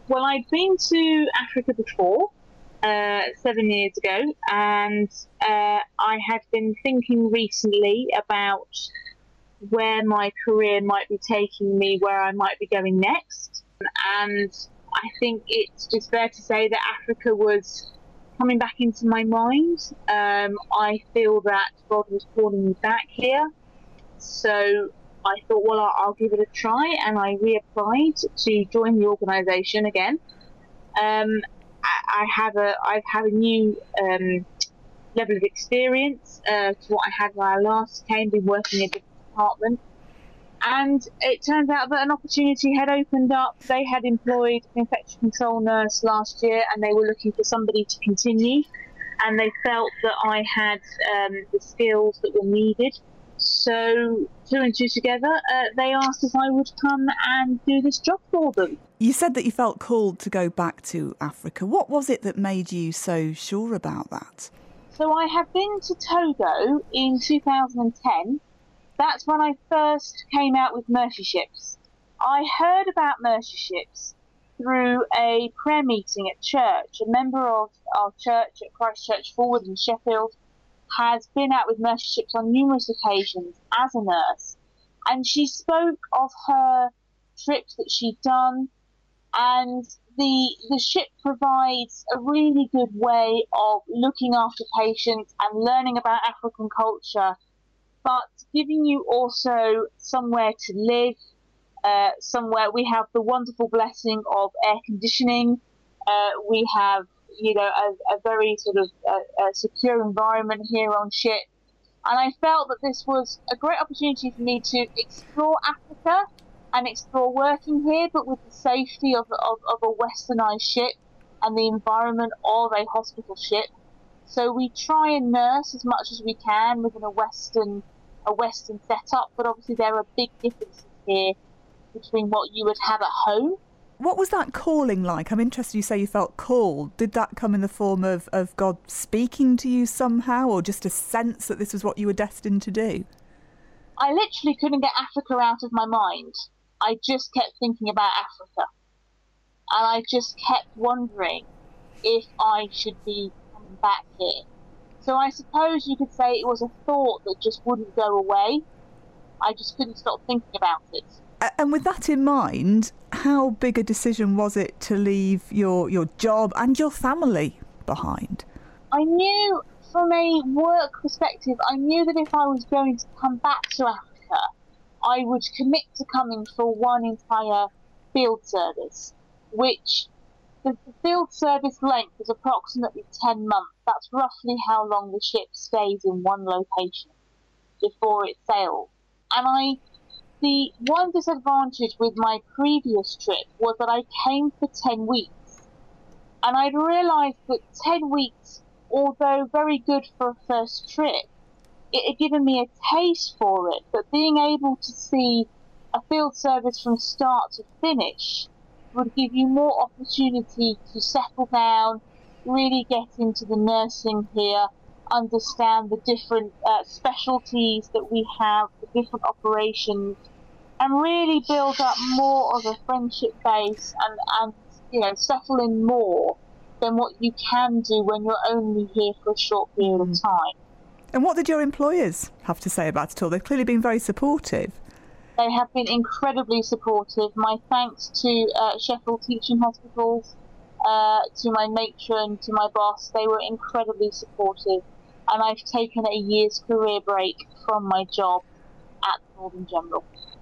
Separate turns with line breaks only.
Well, I'd been to Africa before, 7 years ago, and I had been thinking recently about where my career might be taking me, where I might be going next. And I think it's just fair to say that Africa was coming back into my mind. I feel that God was calling me back here. So I thought, well, I'll give it a try, and I reapplied to join the organisation again. I've had a new level of experience to what I had when I last came, been working in a different department. And it turned out that an opportunity had opened up. They had employed an infection control nurse last year, and they were looking for somebody to continue. And they felt that I had the skills that were needed. So, two and two together, they asked if I would come and do this job for them.
You said that you felt called to go back to Africa. What was it that made you so sure about that?
So I have been to Togo in 2010. That's when I first came out with Mercy Ships. I heard about Mercy Ships through a prayer meeting at church. A member of our church at Christ Church Forward in Sheffield has been out with Mercy Ships on numerous occasions as a nurse. And she spoke of her trips that she'd done, and the ship provides a really good way of looking after patients and learning about African culture, but giving you also somewhere to live, somewhere. We have the wonderful blessing of air conditioning. We have, a very sort of secure environment here on ship. And I felt that this was a great opportunity for me to explore Africa and explore working here, but with the safety of a westernised ship and the environment of a hospital ship. So we try and nurse as much as we can within a Western setup, but obviously there are big differences here between what you would have at home.
What was that calling like? I'm interested, you say you felt called. Did that come in the form of God speaking to you somehow, or just a sense that this was what you were destined to do?
I literally couldn't get Africa out of my mind. I just kept thinking about Africa. And I just kept wondering if I should be coming back here. So I suppose you could say it was a thought that just wouldn't go away. I just couldn't stop thinking about it.
And with that in mind, how big a decision was it to leave your job and your family behind?
I knew, from a work perspective, I knew that if I was going to come back to Africa, I would commit to coming for one entire field service, which the field service length is approximately 10 months. That's roughly how long the ship stays in one location before it sails. And the one disadvantage with my previous trip was that I came for 10 weeks. And I'd realised that 10 weeks, although very good for a first trip, it had given me a taste for it. But being able to see a field service from start to finish would give you more opportunity to settle down, really get into the nursing here, understand the different specialties that we have, the different operations, and really build up more of a friendship base and settle in more than what you can do when you're only here for a short period of time.
And what did your employers have to say about it all? They've clearly been very supportive.
They have been incredibly supportive. My thanks to Sheffield Teaching Hospitals, to my matron, to my boss. They were incredibly supportive. And I've taken a year's career break from my job at Northern General.